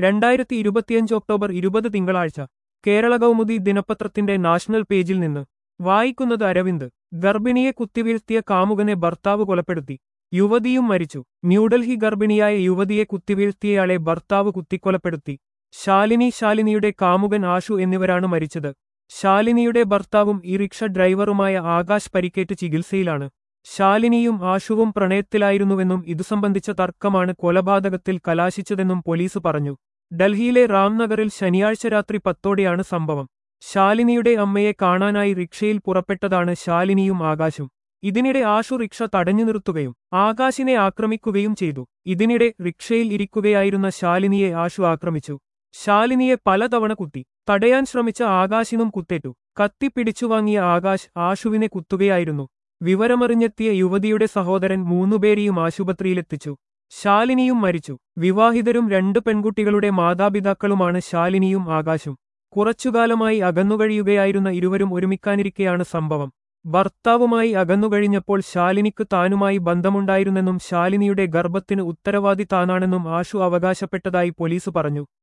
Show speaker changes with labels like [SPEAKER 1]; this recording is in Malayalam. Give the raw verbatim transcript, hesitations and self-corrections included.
[SPEAKER 1] രണ്ടായിരത്തി ഇരുപത്തിയഞ്ച് ഒക്ടോബർ ഇരുപത് തിങ്കളാഴ്ച കേരള കൗമുദി ദിനപത്രത്തിന്റെ നാഷണൽ പേജിൽ നിന്ന് വായിക്കുന്നത് അരവിന്ദ്. ഗർഭിണിയെ കുത്തിവീഴ്ത്തിയ കാമുകനെ ഭർത്താവ് കൊലപ്പെടുത്തി. യുവതിയും മരിച്ചു. ന്യൂഡൽഹി ഗർഭിണിയായ യുവതിയെ കുത്തിവീഴ്ത്തിയയാളെ ഭർത്താവ് കുത്തിക്കൊലപ്പെടുത്തി. ശാലിനി ശാലിനിയുടെ കാമുകൻ ആഷു എന്നിവരാണ് മരിച്ചത്. ശാലിനിയുടെ ഭർത്താവും ഈ റിക്ഷ ഡ്രൈവറുമായ ആകാശ് പരിക്കേറ്റ് ചികിത്സയിലാണ്. ശാലിനിയും ആഷുവും പ്രണയത്തിലായിരുന്നുവെന്നും ഇതു സംബന്ധിച്ച തർക്കമാണ് കൊലപാതകത്തിൽ കലാശിച്ചതെന്നും പോലീസ് പറഞ്ഞു. ഡൽഹിയിലെ റാംനഗറിൽ ശനിയാഴ്ച രാത്രി പത്തോടെയാണ് സംഭവം. ശാലിനിയുടെ അമ്മയെ കാണാനായി റിക്ഷയിൽ പുറപ്പെട്ടതാണ് ശാലിനിയും ആകാശും. ഇതിനിടെ ആഷു റിക്ഷ തടഞ്ഞു നിർത്തുകയും ആകാശിനെ ആക്രമിക്കുകയും ചെയ്തു. ഇതിനിടെ റിക്ഷയിൽ ഇരിക്കുകയായിരുന്ന ശാലിനിയെ ആഷു ആക്രമിച്ചു. ശാലിനിയെ പലതവണ കുത്തി. തടയാൻ ശ്രമിച്ച ആകാശിനും കുത്തേറ്റു. കത്തി പിടിച്ചുവാങ്ങിയ ആകാശ് ആഷുവിനെ കുത്തുകയായിരുന്നു. വിവരമറിഞ്ഞെത്തിയ യുവതിയുടെ സഹോദരൻ മൂന്നുപേരെയും ആശുപത്രിയിലെത്തിച്ചു. ശാലിനിയും മരിച്ചു. വിവാഹിതരും രണ്ട് പെൺകുട്ടികളുടെ മാതാപിതാക്കളുമാണ് ശാലിനിയും ആകാശും. കുറച്ചുകാലമായി അകന്നുകഴിയുകയായിരുന്ന ഇരുവരും ഒരുമിക്കാനിരിക്കെയാണ് സംഭവം. ഭർത്താവുമായി അകന്നുകഴിഞ്ഞപ്പോൾ ശാലിനിക്ക് താനുമായി ബന്ധമുണ്ടായിരുന്നെന്നും ശാലിനിയുടെ ഗർഭത്തിന് ഉത്തരവാദി താനാണെന്നും ആഷു അവകാശപ്പെട്ടതായി പോലീസ് പറഞ്ഞു.